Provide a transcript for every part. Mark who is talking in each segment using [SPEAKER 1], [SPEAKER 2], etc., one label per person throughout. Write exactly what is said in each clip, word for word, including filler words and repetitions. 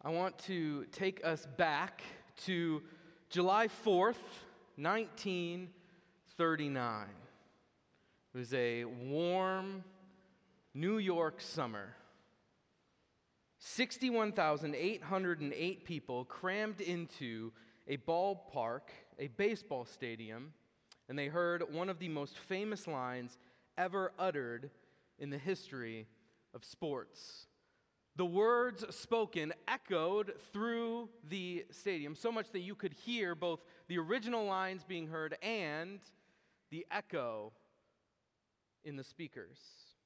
[SPEAKER 1] I want to take us back to July fourth, nineteen thirty-nine. It was a warm New York summer. sixty-one thousand eight hundred eight people crammed into a ballpark, a baseball stadium, and they heard one of the most famous lines ever uttered in the history of sports. The words spoken echoed through the stadium so much that you could hear both the original lines being heard and the echo in the speakers.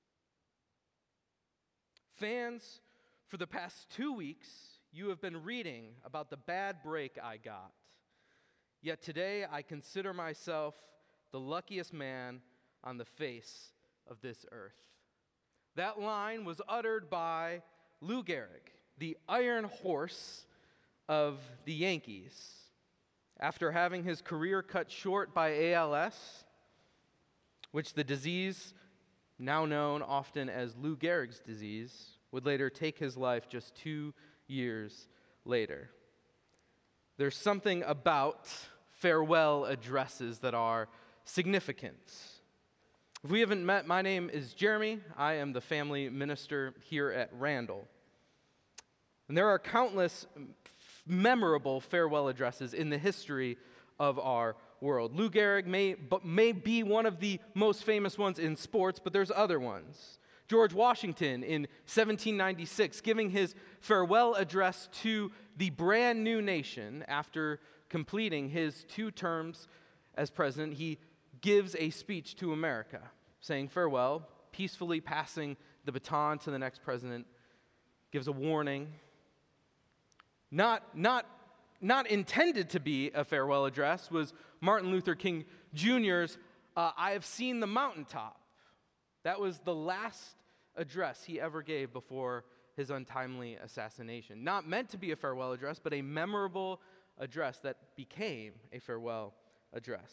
[SPEAKER 1] Fans, for the past two weeks, you have been reading about the bad break I got. Yet today I consider myself the luckiest man on the face of this earth. That line was uttered by Lou Gehrig, the Iron Horse of the Yankees. After having his career cut short by A L S, which the disease, now known often as Lou Gehrig's disease, would later take his life just two years later. There's something about farewell addresses that are significant. If we haven't met, my name is Jeremy. I am the family minister here at Randall. And there are countless memorable farewell addresses in the history of our world. Lou Gehrig may, but may be one of the most famous ones in sports, but there's other ones. George Washington in seventeen ninety-six, giving his farewell address to the brand new nation after completing his two terms as president, he gives a speech to America, saying farewell, peacefully passing the baton to the next president, gives a warning. Not, not, not intended to be a farewell address was Martin Luther King Junior's uh, I have seen the mountaintop. That was the last address he ever gave before his untimely assassination. Not meant to be a farewell address, but a memorable address that became a farewell address.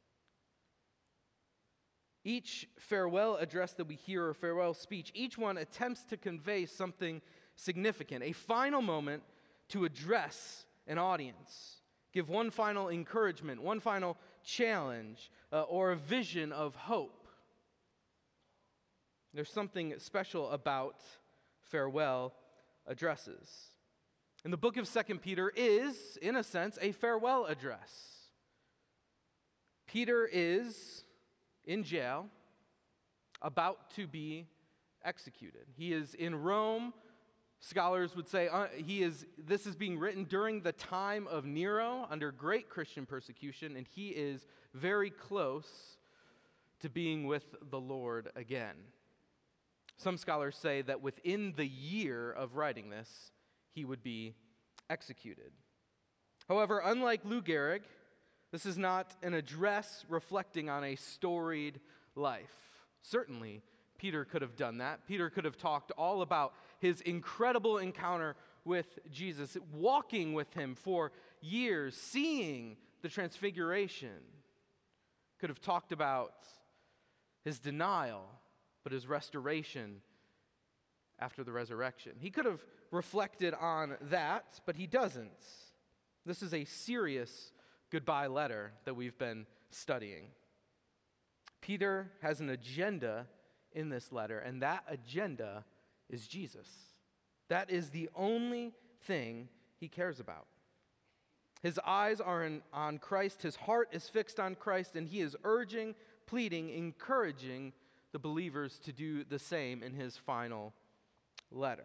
[SPEAKER 1] Each farewell address that we hear, or farewell speech, each one attempts to convey something significant, a final moment to address an audience, give one final encouragement, one final challenge, uh, or a vision of hope. There's something special about farewell addresses. And the book of Second Peter is, in a sense, a farewell address. Peter is in jail, about to be executed. He is in Rome. Scholars would say uh, he is. This is being written during the time of Nero, under great Christian persecution, and he is very close to being with the Lord again. Some scholars say that within the year of writing this, he would be executed. However, unlike Lou Gehrig, this is not an address reflecting on a storied life. Certainly, Peter could have done that. Peter could have talked all about his incredible encounter with Jesus, walking with him for years, seeing the transfiguration. Could have talked about his denial, but his restoration after the resurrection. He could have reflected on that, but he doesn't. This is a serious goodbye letter that we've been studying. Peter has an agenda in this letter, and that agenda is Jesus. That is the only thing he cares about. His eyes are in, on Christ, his heart is fixed on Christ, and he is urging, pleading, encouraging the believers to do the same in his final letter.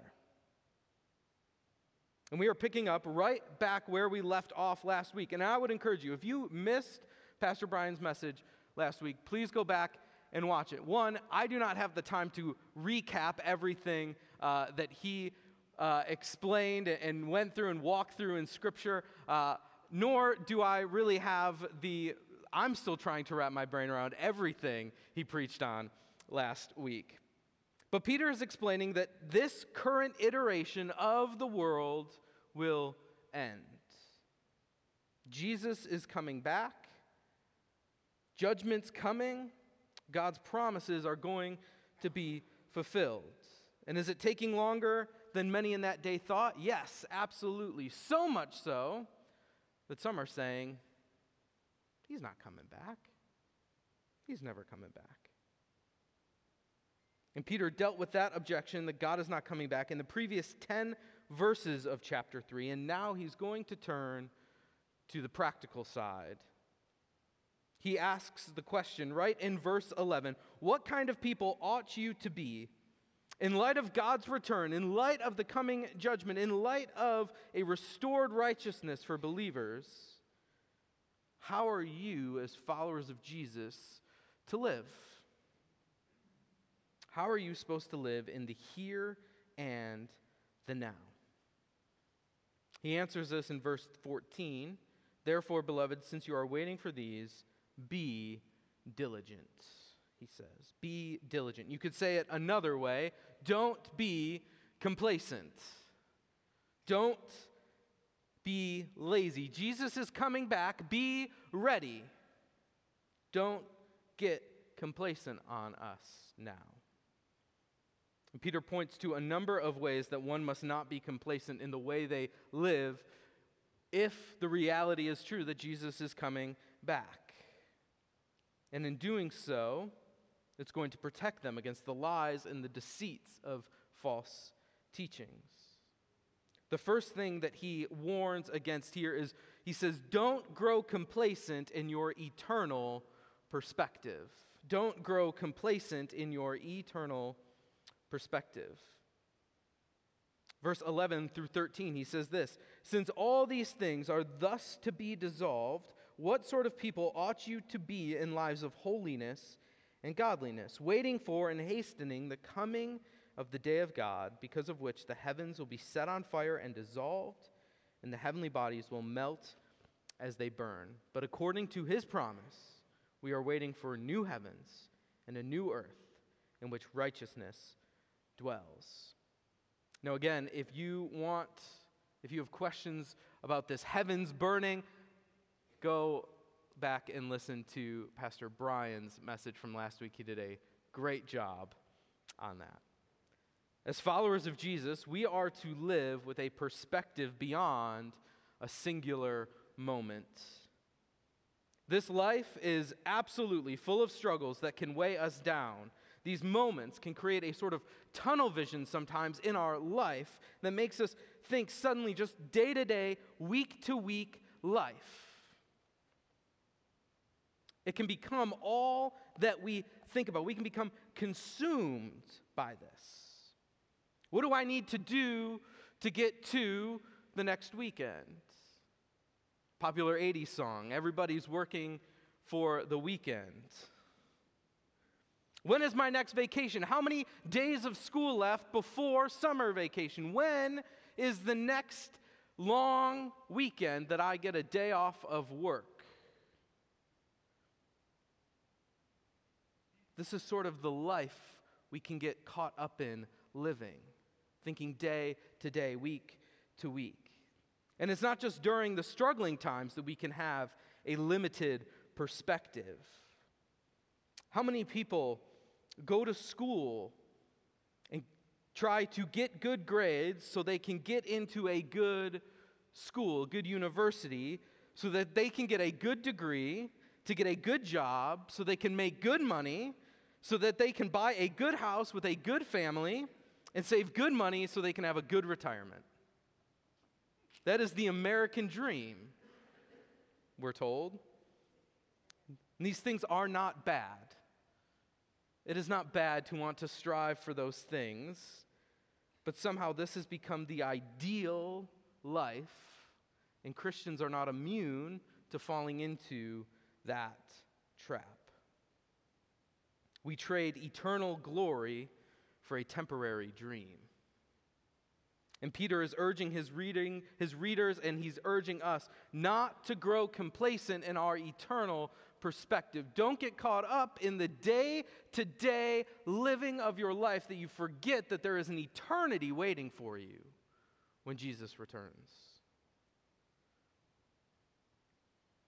[SPEAKER 1] And we are picking up right back where we left off last week. And I would encourage you, if you missed Pastor Brian's message last week, please go back and watch it. One, I do not have the time to recap everything uh, that he uh, explained and went through and walked through in Scripture, uh, nor do I really have the, I'm still trying to wrap my brain around everything he preached on last week. But Peter is explaining that this current iteration of the world will end. Jesus is coming back. Judgment's coming. God's promises are going to be fulfilled. And is it taking longer than many in that day thought? Yes, absolutely. So much so that some are saying, he's not coming back. He's never coming back. And Peter dealt with that objection that God is not coming back in the previous ten verses of chapter three, and now he's going to turn to the practical side. He asks the question right in verse eleven, what kind of people ought you to be in light of God's return, in light of the coming judgment, in light of a restored righteousness for believers? How are you, as followers of Jesus, to live? How are you supposed to live in the here and the now? He answers this in verse fourteen. Therefore, beloved, since you are waiting for these, be diligent, he says. Be diligent. You could say it another way. Don't be complacent. Don't be lazy. Jesus is coming back. Be ready. Don't get complacent on us now. And Peter points to a number of ways that one must not be complacent in the way they live if the reality is true that Jesus is coming back. And in doing so, it's going to protect them against the lies and the deceits of false teachings. The first thing that he warns against here is, he says, don't grow complacent in your eternal perspective. Don't grow complacent in your eternal perspective. Verse eleven through thirteen, he says this, since all these things are thus to be dissolved, what sort of people ought you to be in lives of holiness and godliness, waiting for and hastening the coming of the day of God, because of which the heavens will be set on fire and dissolved, and the heavenly bodies will melt as they burn. But according to his promise, we are waiting for new heavens and a new earth in which righteousness dwells. Now again, if you want, if you have questions about this heavens burning, go back and listen to Pastor Brian's message from last week. He did a great job on that. As followers of Jesus, we are to live with a perspective beyond a singular moment. This life is absolutely full of struggles that can weigh us down. These moments can create a sort of tunnel vision sometimes in our life that makes us think suddenly just day-to-day, week-to-week life. It can become all that we think about. We can become consumed by this. What do I need to do to get to the next weekend? Popular eighties song, everybody's working for the weekend. When is my next vacation? How many days of school left before summer vacation? When is the next long weekend that I get a day off of work? This is sort of the life we can get caught up in living, thinking day to day, week to week. And it's not just during the struggling times that we can have a limited perspective. How many people go to school and try to get good grades so they can get into a good school, a good university, so that they can get a good degree, to get a good job, so they can make good money, so that they can buy a good house with a good family and save good money so they can have a good retirement? That is the American dream, we're told. And these things are not bad. It is not bad to want to strive for those things, but somehow this has become the ideal life, and Christians are not immune to falling into that trap. We trade eternal glory for a temporary dream. And Peter is urging his reading, his readers, and he's urging us not to grow complacent in our eternal perspective. Don't get caught up in the day-to-day living of your life that you forget that there is an eternity waiting for you when Jesus returns.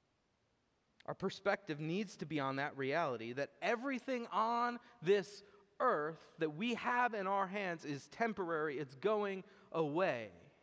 [SPEAKER 1] Our perspective needs to be on that reality that everything on this earth that we have in our hands is temporary. It's going away.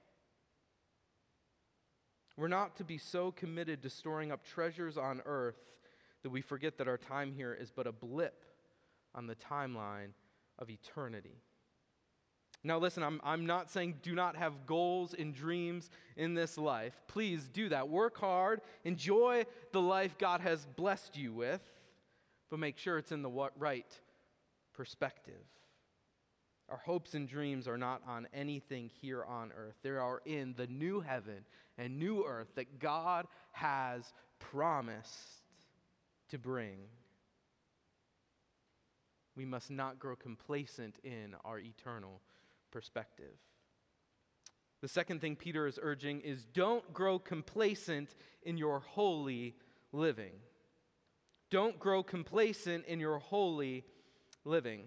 [SPEAKER 1] We're not to be so committed to storing up treasures on earth that we forget that our time here is but a blip on the timeline of eternity. Now listen, I'm, I'm not saying do not have goals and dreams in this life. Please do that. Work hard. Enjoy the life God has blessed you with, but make sure it's in the what, right perspective. Our hopes and dreams are not on anything here on earth. They are in the new heaven and new earth that God has promised to bring. We must not grow complacent in our eternal perspective. The second thing Peter is urging is don't grow complacent in your holy living. Don't grow complacent in your holy living.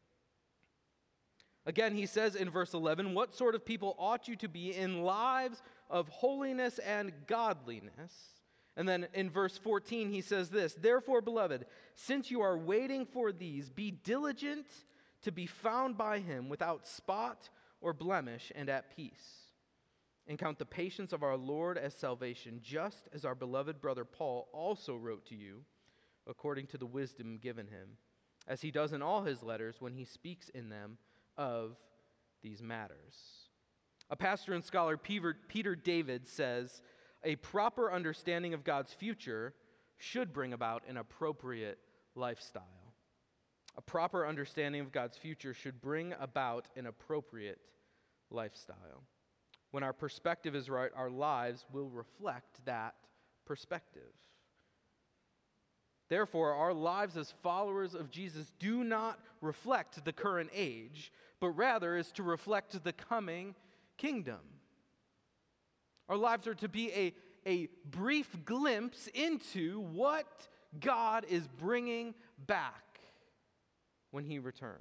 [SPEAKER 1] Again, he says in verse eleven, what sort of people ought you to be in lives of holiness and godliness? And then in verse fourteen, he says this, therefore, beloved, since you are waiting for these, be diligent to be found by him without spot or blemish and at peace. And count the patience of our Lord as salvation, just as our beloved brother Paul also wrote to you, according to the wisdom given him, as he does in all his letters when he speaks in them of these matters. A pastor and scholar, Peter, Peter David, says, a proper understanding of God's future should bring about an appropriate lifestyle. A proper understanding of God's future should bring about an appropriate lifestyle. When our perspective is right, our lives will reflect that perspective. Therefore, our lives as followers of Jesus do not reflect the current age, but rather is to reflect the coming kingdom. Our lives are to be a, a brief glimpse into what God is bringing back when he returns.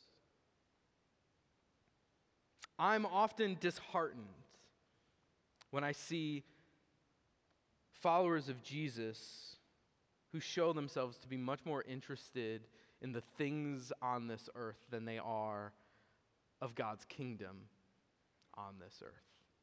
[SPEAKER 1] I'm often disheartened when I see followers of Jesus who show themselves to be much more interested in the things on this earth than they are of God's kingdom on this earth.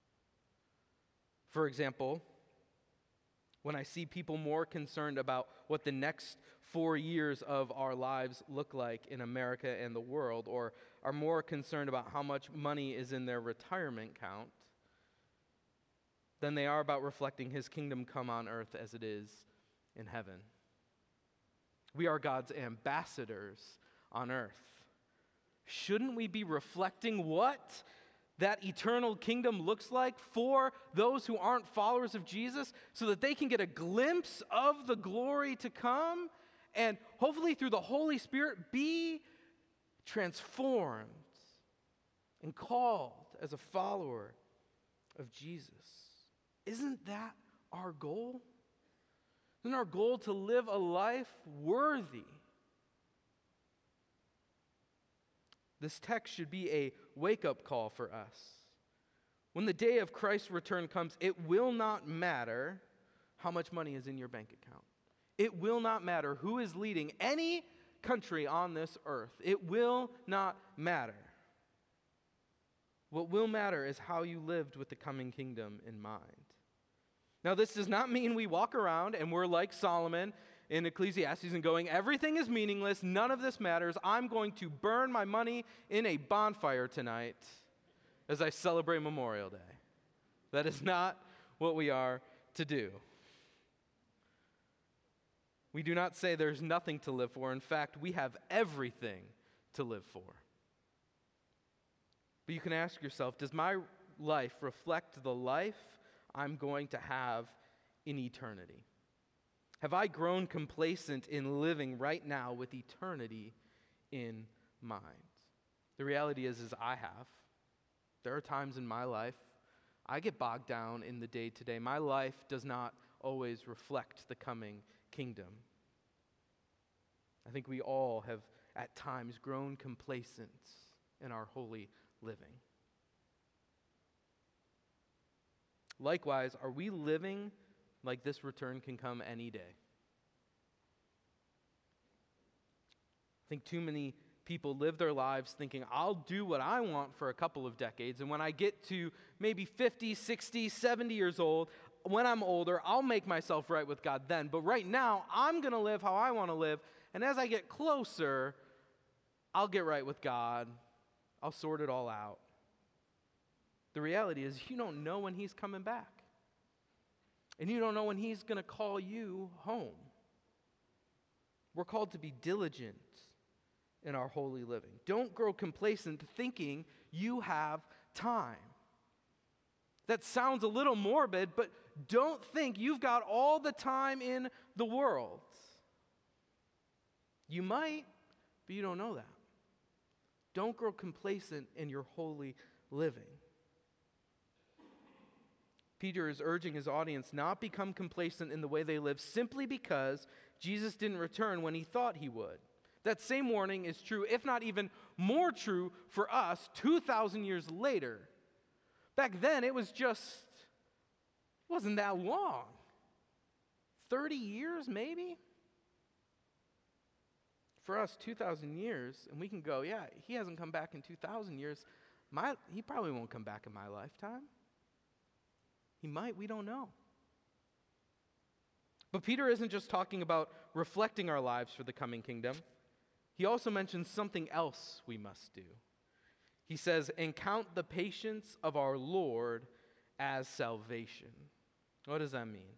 [SPEAKER 1] For example, when I see people more concerned about what the next four years of our lives look like in America and the world, or are more concerned about how much money is in their retirement account, than they are about reflecting his kingdom come on earth as it is in heaven. We are God's ambassadors on earth. Shouldn't we be reflecting what that eternal kingdom looks like for those who aren't followers of Jesus, so that they can get a glimpse of the glory to come and hopefully through the Holy Spirit be transformed and called as a follower of Jesus? Isn't that our goal? Isn't our goal to live a life worthy? This text should be a wake-up call for us. When the day of Christ's return comes, it will not matter how much money is in your bank account. It will not matter who is leading any country on this earth. It will not matter. What will matter is how you lived with the coming kingdom in mind. Now, this does not mean we walk around and we're like Solomon in Ecclesiastes and going, everything is meaningless, none of this matters, I'm going to burn my money in a bonfire tonight as I celebrate Memorial Day. That is not what we are to do. We do not say there's nothing to live for. In fact, we have everything to live for. But you can ask yourself, does my life reflect the life I'm going to have in eternity? Have I grown complacent in living right now with eternity in mind? The reality is, is I have. There are times in my life I get bogged down in the day-to-day. My life does not always reflect the coming kingdom. I think we all have at times grown complacent in our holy living. Likewise, are we living like this return can come any day? I think too many people live their lives thinking, I'll do what I want for a couple of decades, and when I get to maybe fifty, sixty, seventy years old, when I'm older, I'll make myself right with God then. But right now, I'm going to live how I want to live, and as I get closer, I'll get right with God. I'll sort it all out. The reality is you don't know when he's coming back. And you don't know when he's going to call you home. We're called to be diligent in our holy living. Don't grow complacent thinking you have time. That sounds a little morbid, but don't think you've got all the time in the world. You might, but you don't know that. Don't grow complacent in your holy living. Peter is urging his audience not become complacent in the way they live simply because Jesus didn't return when he thought he would. That same warning is true, if not even more true, for us two thousand years later. Back then, it was just, wasn't that long. thirty years, maybe? For us, two thousand years, and we can go, yeah, he hasn't come back in two thousand years. My, he probably won't come back in my lifetime. He might, we don't know. But Peter isn't just talking about reflecting our lives for the coming kingdom. He also mentions something else we must do. He says, and count the patience of our Lord as salvation. What does that mean?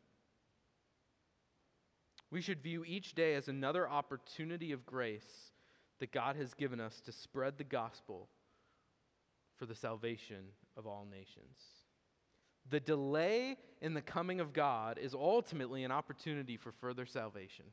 [SPEAKER 1] We should view each day as another opportunity of grace that God has given us to spread the gospel for the salvation of all nations. The delay in the coming of God is ultimately an opportunity for further salvation.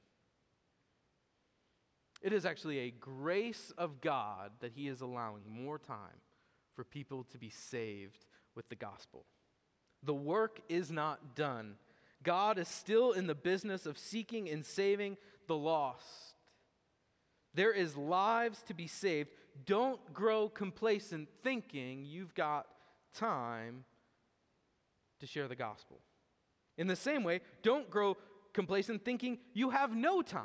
[SPEAKER 1] It is actually a grace of God that he is allowing more time for people to be saved with the gospel. The work is not done. God is still in the business of seeking and saving the lost. There is lives to be saved. Don't grow complacent thinking you've got time to share the gospel. In the same way, don't grow complacent thinking you have no time.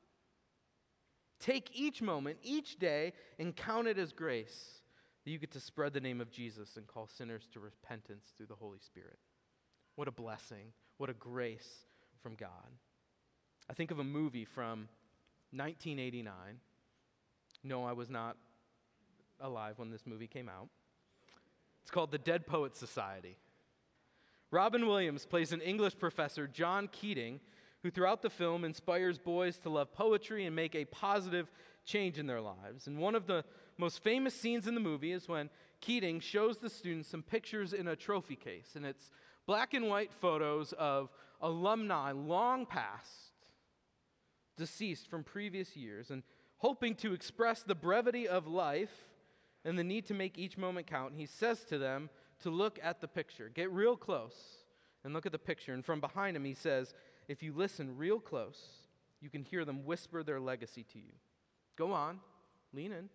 [SPEAKER 1] Take each moment, each day, and count it as grace that you get to spread the name of Jesus and call sinners to repentance through the Holy Spirit. What a blessing. What a grace from God. I think of a movie from nineteen eighty-nine. No, I was not alive when this movie came out. It's called The Dead Poets Society. Robin Williams plays an English professor, John Keating, who throughout the film inspires boys to love poetry and make a positive change in their lives. And one of the most famous scenes in the movie is when Keating shows the students some pictures in a trophy case, and it's black and white photos of alumni long past, deceased from previous years, and hoping to express the brevity of life and the need to make each moment count, he says to them to look at the picture. Get real close and look at the picture. And from behind him, he says, if you listen real close, you can hear them whisper their legacy to you. Go on, lean in.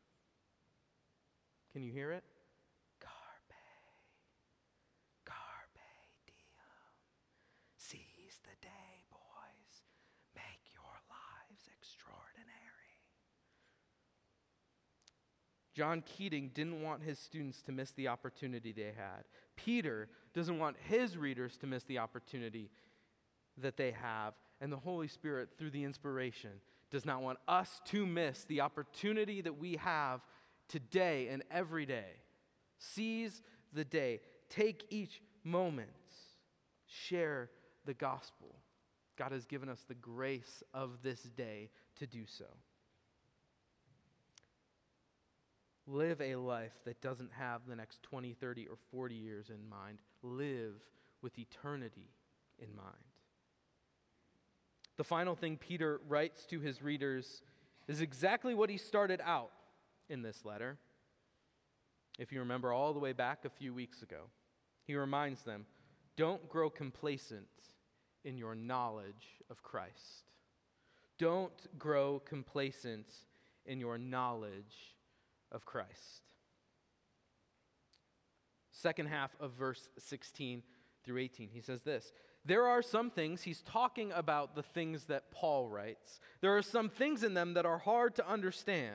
[SPEAKER 1] Can you hear it? Carpe, carpe diem. Seize the day, boys. Make your lives extraordinary. John Keating didn't want his students to miss the opportunity they had. Peter doesn't want his readers to miss the opportunity that they have. And the Holy Spirit, through the inspiration, does not want us to miss the opportunity that we have today and every day. Seize the day. Take each moment. Share the gospel. God has given us the grace of this day to do so. Live a life that doesn't have the next twenty, thirty, or forty years in mind. Live with eternity in mind. The final thing Peter writes to his readers is exactly what he started out in this letter. If you remember all the way back a few weeks ago, he reminds them, don't grow complacent in your knowledge of Christ. Don't grow complacent in your knowledge of Christ. Second half of verse sixteen through eighteen, he says this. There are some things, he's talking about the things that Paul writes. There are some things in them that are hard to understand.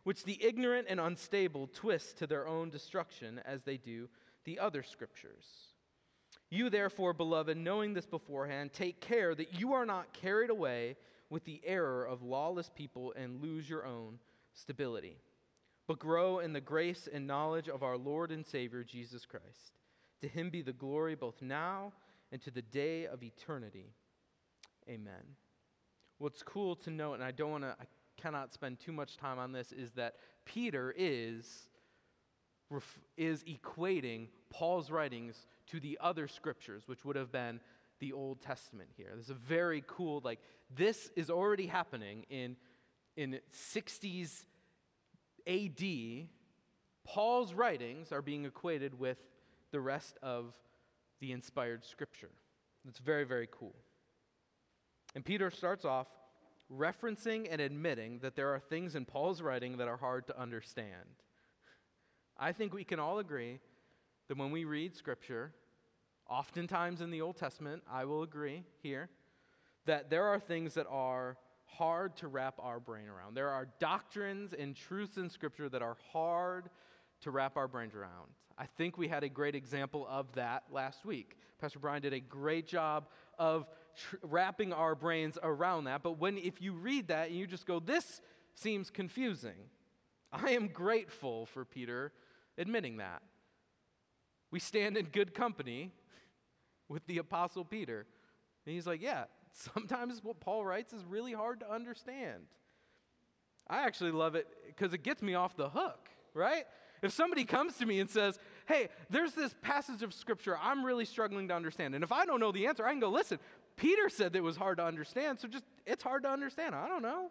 [SPEAKER 1] which the ignorant and unstable twist to their own destruction as they do the other scriptures. You therefore, beloved, knowing this beforehand, take care that you are not carried away with the error of lawless people and lose your own stability, but grow in the grace and knowledge of our Lord and Savior, Jesus Christ. To him be the glory both now and to the day of eternity. Amen. What's cool to note, and I don't want to, I cannot spend too much time on this, is that Peter is, is equating Paul's writings to the other scriptures, which would have been the Old Testament here. This is a very cool, like, this is already happening in, in sixties A D. Paul's writings are being equated with the rest of the inspired scripture. It's very, very cool. And Peter starts off referencing and admitting that there are things in Paul's writing that are hard to understand. I think we can all agree that when we read scripture, oftentimes in the Old Testament, I will agree here, that there are things that are hard to wrap our brain around. There are doctrines and truths in scripture that are hard to wrap our brains around. I think we had a great example of that last week. Pastor Brian did a great job of tr- wrapping our brains around that. But when, if you read that and you just go, this seems confusing, I am grateful for Peter admitting that. We stand in good company with the Apostle Peter. And he's like, yeah, sometimes what Paul writes is really hard to understand. I actually love it because it gets me off the hook, right? If somebody comes to me and says, hey, there's this passage of scripture I'm really struggling to understand. And if I don't know the answer, I can go, listen, Peter said that it was hard to understand, so just, it's hard to understand. I don't know.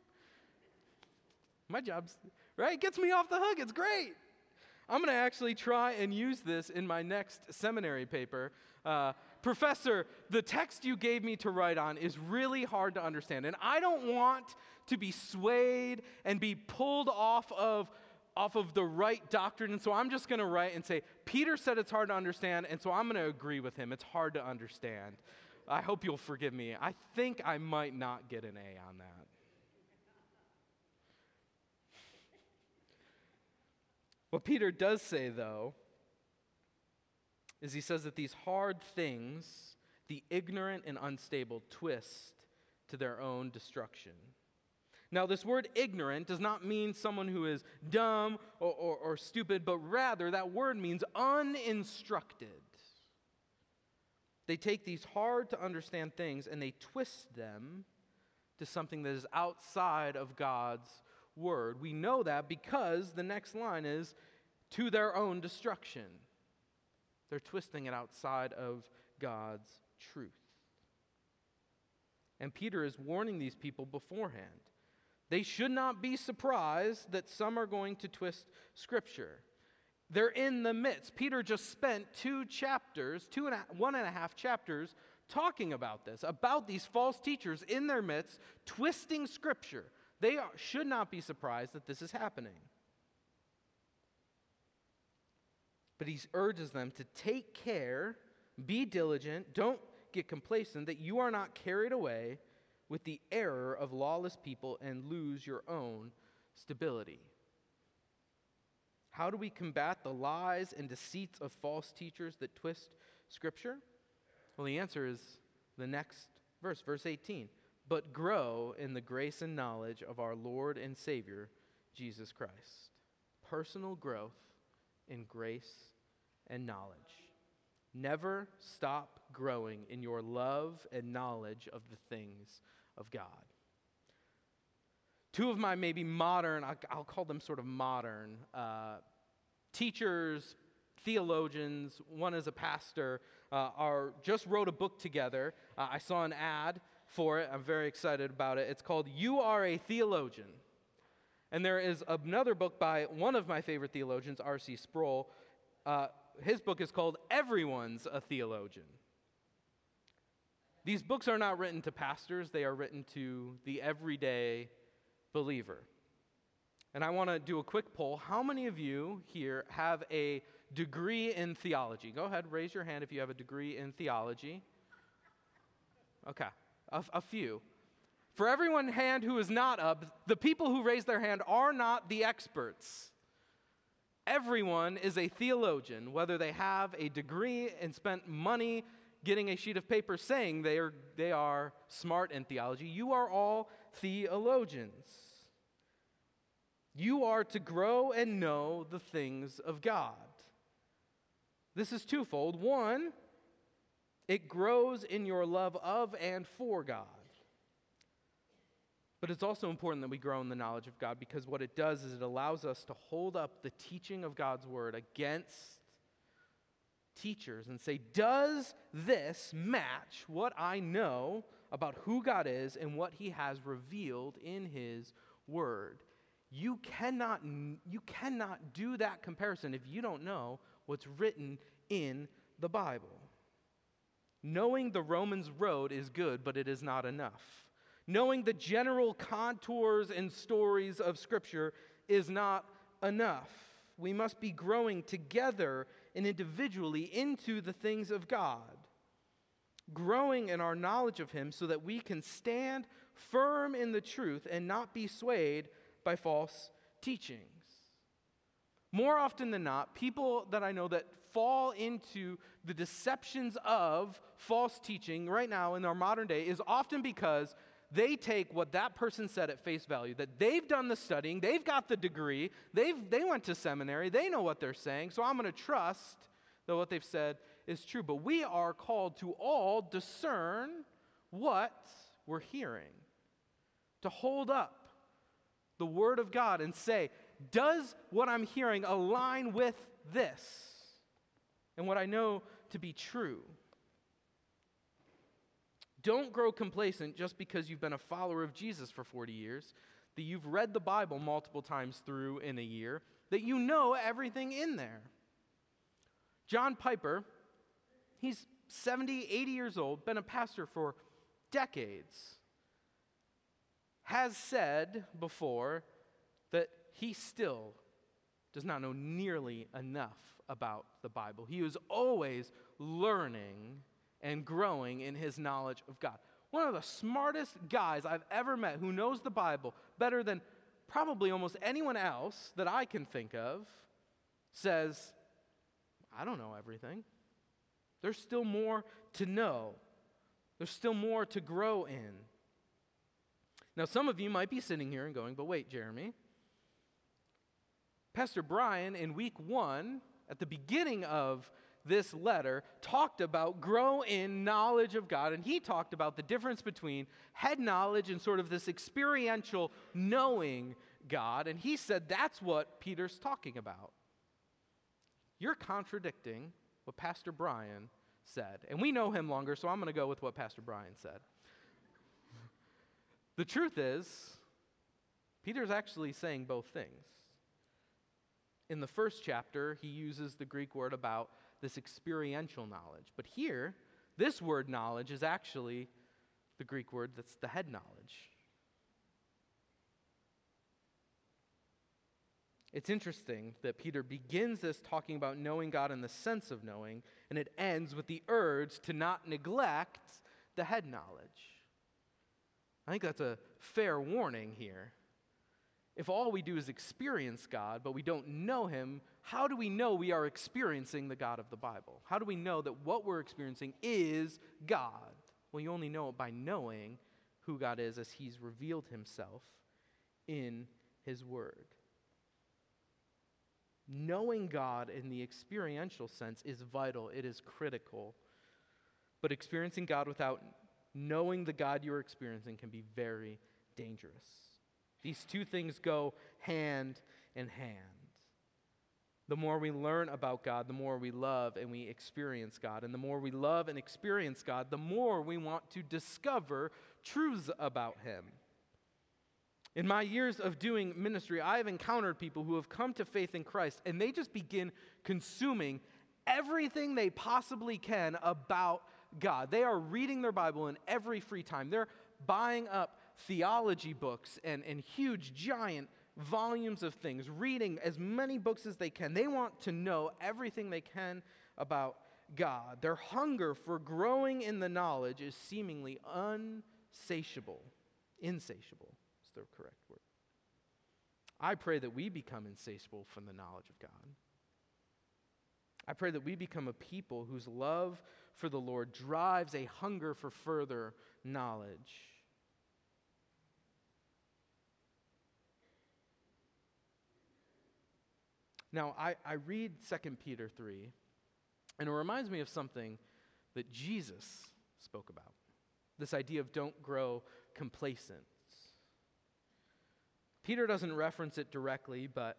[SPEAKER 1] My job's, right? It gets me off the hook. It's great. I'm going to actually try and use this in my next seminary paper. Uh, Professor, the text you gave me to write on is really hard to understand, and I don't want to be swayed and be pulled off of off of the right doctrine, and so I'm just going to write and say, Peter said it's hard to understand, and so I'm going to agree with him. It's hard to understand. I hope you'll forgive me. I think I might not get an A on that. What Peter does say, though, is he says that these hard things, the ignorant and unstable, twist to their own destruction. Now, this word ignorant does not mean someone who is dumb or, or, or stupid, but rather that word means uninstructed. They take these hard to understand things and they twist them to something that is outside of God's word. We know that because the next line is to their own destruction. They're twisting it outside of God's truth. And Peter is warning these people beforehand. They should not be surprised that some are going to twist Scripture. They're in the midst. Peter just spent two chapters, two and a, one and a half chapters, talking about this, about these false teachers in their midst, twisting Scripture. They are, should not be surprised that this is happening. But he urges them to take care, be diligent, don't get complacent, that you are not carried away with the error of lawless people and lose your own stability. How do we combat the lies and deceits of false teachers that twist Scripture? Well, the answer is the next verse, verse eighteen. But grow in the grace and knowledge of our Lord and Savior, Jesus Christ. Personal growth in grace and knowledge. Never stop growing in your love and knowledge of the things of God. Two of my maybe modern, I'll call them sort of modern, uh, teachers, theologians, one is a pastor, uh, are just wrote a book together. Uh, I saw an ad for it. I'm very excited about it. It's called You Are a Theologian. And there is another book by one of my favorite theologians, R C Sproul. Uh, his book is called Everyone's a Theologian. These books are not written to pastors. They are written to the everyday believer. And I want to do a quick poll. How many of you here have a degree in theology? Go ahead, raise your hand if you have a degree in theology. Okay, a, a few. For everyone hand who is not up, the people who raise their hand are not the experts. Everyone is a theologian, whether they have a degree and spent money getting a sheet of paper saying they are, they are smart in theology. You are all theologians. You are to grow and know the things of God. This is twofold. One, it grows in your love of and for God. But it's also important that we grow in the knowledge of God, because what it does is it allows us to hold up the teaching of God's word against teachers and say, does this match what I know about who God is and what he has revealed in his word? You cannot, you cannot do that comparison if you don't know what's written in the Bible. Knowing the Romans road is good, but it is not enough. Knowing the general contours and stories of Scripture is not enough. We must be growing together and individually into the things of God, growing in our knowledge of him so that we can stand firm in the truth and not be swayed by false teachings. More often than not, people that I know that fall into the deceptions of false teaching right now in our modern day is often because they take what that person said at face value, that they've done the studying, they've got the degree, they've they went to seminary, they know what they're saying, so I'm going to trust that what they've said is true. But we are called to all discern what we're hearing, to hold up the Word of God and say, does what I'm hearing align with this and what I know to be true? Don't grow complacent just because you've been a follower of Jesus for forty years, that you've read the Bible multiple times through in a year, that you know everything in there. John Piper, he's seventy, eighty years old, been a pastor for decades, has said before that he still does not know nearly enough about the Bible. He was always learning and growing in his knowledge of God. One of the smartest guys I've ever met who knows the Bible better than probably almost anyone else that I can think of says, I don't know everything. There's still more to know. There's still more to grow in. Now, some of you might be sitting here and going, but wait, Jeremy. Pastor Brian, in week one, at the beginning of this letter, talked about grow in knowledge of God, and he talked about the difference between head knowledge and sort of this experiential knowing God, and he said that's what Peter's talking about. You're contradicting what Pastor Brian said, and we know him longer, so I'm going to go with what Pastor Brian said. The truth is, Peter's actually saying both things. In the first chapter, he uses the Greek word about this experiential knowledge. But here, this word knowledge is actually the Greek word that's the head knowledge. It's interesting that Peter begins this talking about knowing God in the sense of knowing, and it ends with the urge to not neglect the head knowledge. I think that's a fair warning here. If all we do is experience God, but we don't know him, how do we know we are experiencing the God of the Bible? How do we know that what we're experiencing is God? Well, you only know it by knowing who God is as he's revealed himself in his word. Knowing God in the experiential sense is vital. It is critical. But experiencing God without knowing the God you're experiencing can be very dangerous. These two things go hand in hand. The more we learn about God, the more we love and we experience God. And the more we love and experience God, the more we want to discover truths about him. In my years of doing ministry, I have encountered people who have come to faith in Christ, and they just begin consuming everything they possibly can about God. They are reading their Bible in every free time. They're buying up theology books and, and huge, giant volumes of things, reading as many books as they can. They want to know everything they can about God. Their hunger for growing in the knowledge is seemingly unsatiable. Insatiable is the correct word. I pray that we become insatiable from the knowledge of God. I pray that we become a people whose love for the Lord drives a hunger for further knowledge. Now, I, I read Second Peter three, and it reminds me of something that Jesus spoke about. This idea of don't grow complacent. Peter doesn't reference it directly, but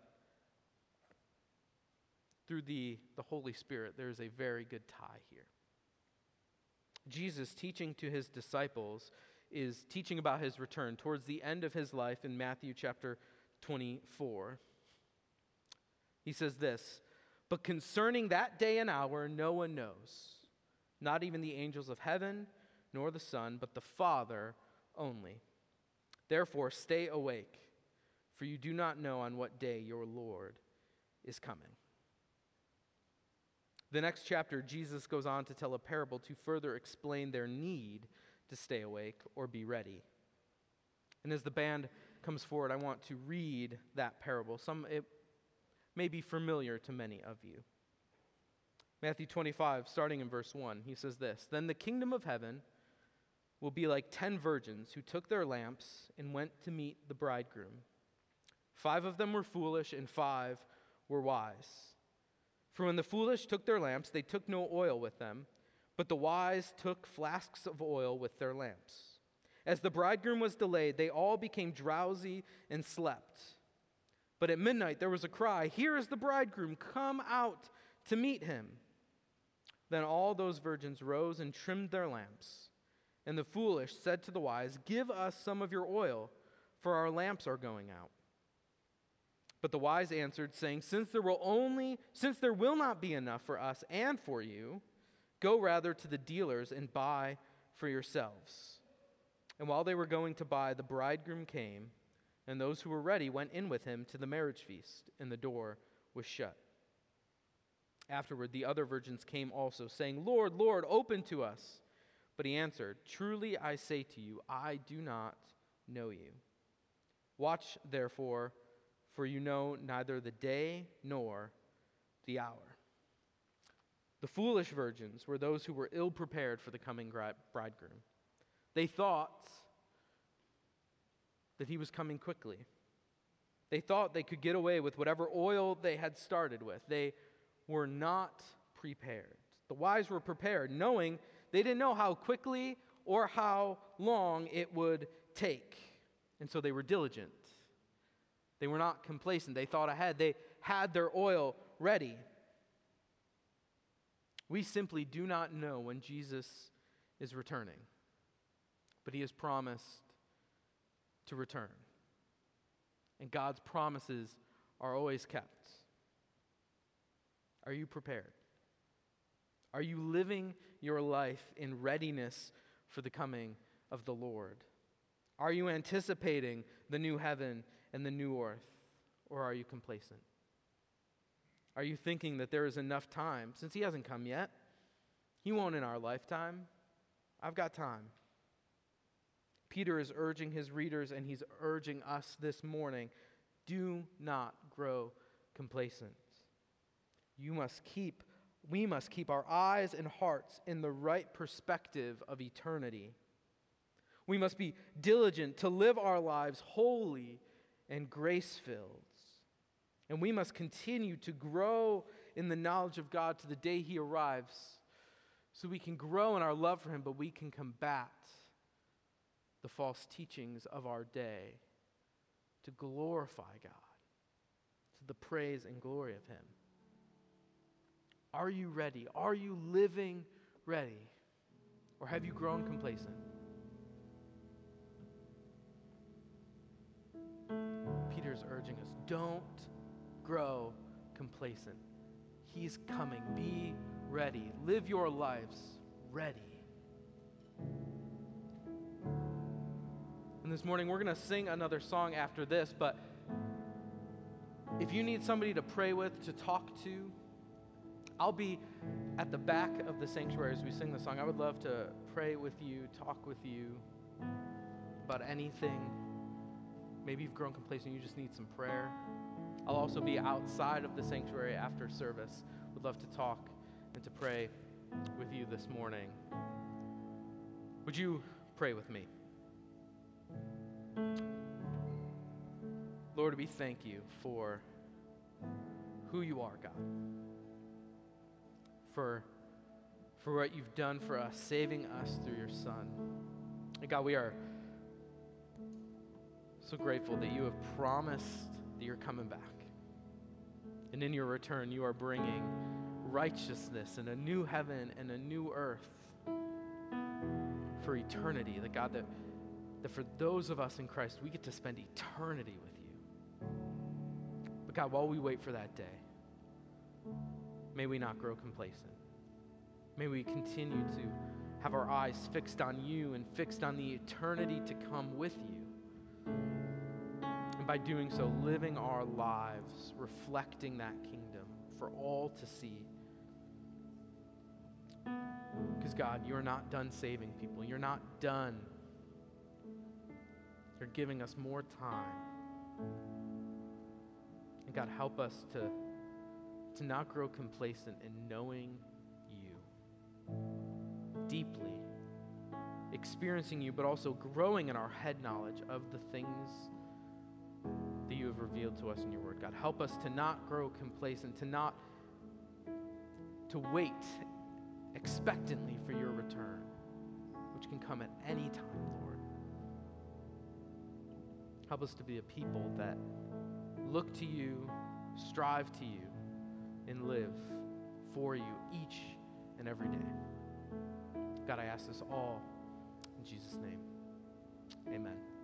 [SPEAKER 1] through the, the Holy Spirit, there's a very good tie here. Jesus, teaching to his disciples, is teaching about his return towards the end of his life in Matthew chapter twenty-four. He says this, "But concerning that day and hour, no one knows, not even the angels of heaven, nor the Son, but the Father only. Therefore, stay awake, for you do not know on what day your Lord is coming." The next chapter, Jesus goes on to tell a parable to further explain their need to stay awake or be ready. And as the band comes forward, I want to read that parable. Some it may be familiar to many of you. Matthew twenty-five, starting in verse one, he says this, "Then the kingdom of heaven will be like ten virgins who took their lamps and went to meet the bridegroom. Five of them were foolish and five were wise. For when the foolish took their lamps, they took no oil with them, but the wise took flasks of oil with their lamps. As the bridegroom was delayed, they all became drowsy and slept. But at midnight there was a cry, 'Here is the bridegroom, come out to meet him.' Then all those virgins rose and trimmed their lamps. And the foolish said to the wise, 'Give us some of your oil, for our lamps are going out.' But the wise answered, saying, Since there will only, since there will not be enough for us and for you, go rather to the dealers and buy for yourselves. And while they were going to buy, the bridegroom came, and those who were ready went in with him to the marriage feast, and the door was shut. Afterward, the other virgins came also, saying, Lord, Lord, open to us. But he answered, Truly I say to you, I do not know you. Watch, therefore, for you know neither the day nor the hour. The foolish virgins were those who were ill-prepared for the coming bridegroom. They thought that he was coming quickly. They thought they could get away with whatever oil they had started with. They were not prepared. The wise were prepared, knowing they didn't know how quickly or how long it would take. And so they were diligent. They were not complacent. They thought ahead. They had their oil ready. We simply do not know when Jesus is returning, but he has promised to return. And God's promises are always kept. Are you prepared? Are you living your life in readiness for the coming of the Lord? Are you anticipating the new heaven and the new earth, or are you complacent? Are you thinking that there is enough time, since he hasn't come yet? He won't in our lifetime. I've got time. Peter is urging his readers, and he's urging us this morning, do not grow complacent. You must keep, we must keep our eyes and hearts in the right perspective of eternity. We must be diligent to live our lives holy and grace-filled. And we must continue to grow in the knowledge of God to the day he arrives, so we can grow in our love for him, but we can combat the false teachings of our day to glorify God, to the praise and glory of him. Are you ready? Are you living ready? Or have you grown complacent? Peter's urging us, don't grow complacent. He's coming. Be ready. Live your lives ready. And this morning we're going to sing another song after this, but if you need somebody to pray with, to talk to, I'll be at the back of the sanctuary as we sing the song. I would love to pray with you, talk with you. about anything, maybe you've grown complacent, you just need some prayer, I'll also be outside of the sanctuary after service. Would love to talk and to pray with you this morning. Would you pray with me? Lord, we thank you for who you are, God. For, for what you've done for us, saving us through your Son. And God, we are so grateful that you have promised that you're coming back. And in your return, you are bringing righteousness and a new heaven and a new earth for eternity. That God, that, that for those of us in Christ, we get to spend eternity with you. But God, while we wait for that day, may we not grow complacent. May we continue to have our eyes fixed on you and fixed on the eternity to come with you. And by doing so, living our lives reflecting that kingdom for all to see. Because God, you're not done saving people. You're not done. You're giving us more time. And God, help us to, to not grow complacent in knowing you deeply, experiencing you, but also growing in our head knowledge of the things that you have revealed to us in your word. God, help us to not grow complacent, to not, to wait expectantly for your return, which can come at any time, Lord. Help us to be a people that look to you, strive to you, and live for you each and every day. God, I ask this all in Jesus' name. Amen.